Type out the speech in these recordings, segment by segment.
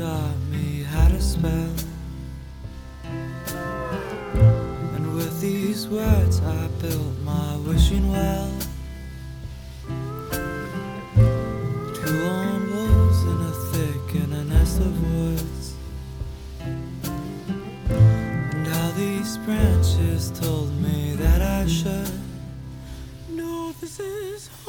taught me how to spell, and with these words I built my wishing well. Two lone wolves in a thick and a nest of woods, and how these branches told me that I should know this is home.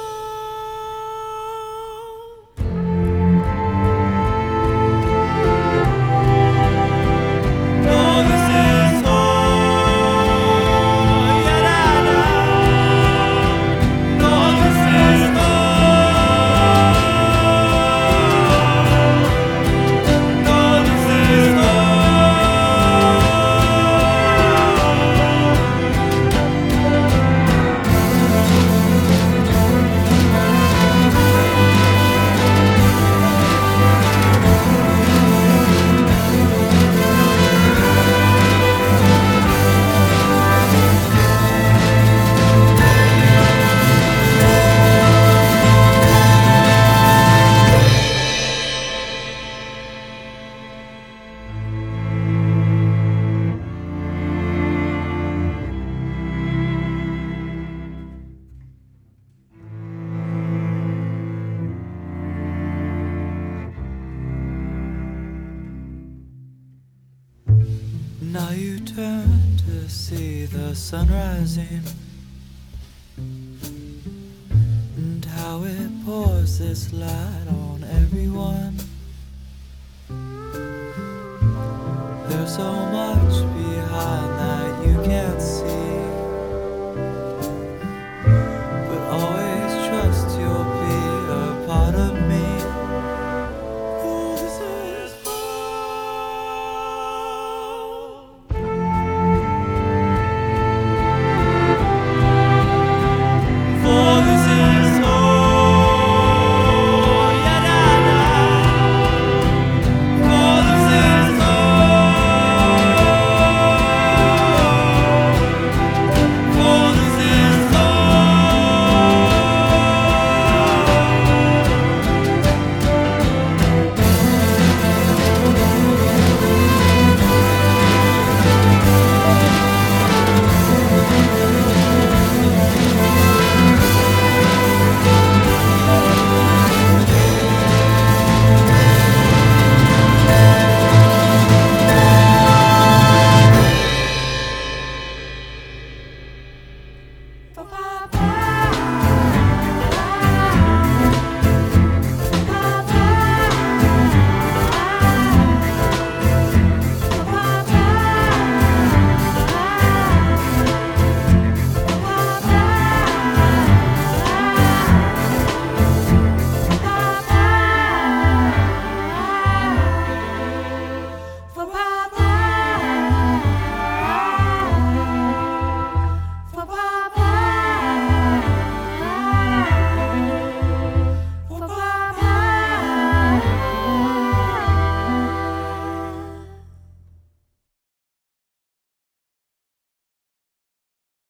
Now you turn to see the sun rising, and how it pours its light on everyone. There's so much behind that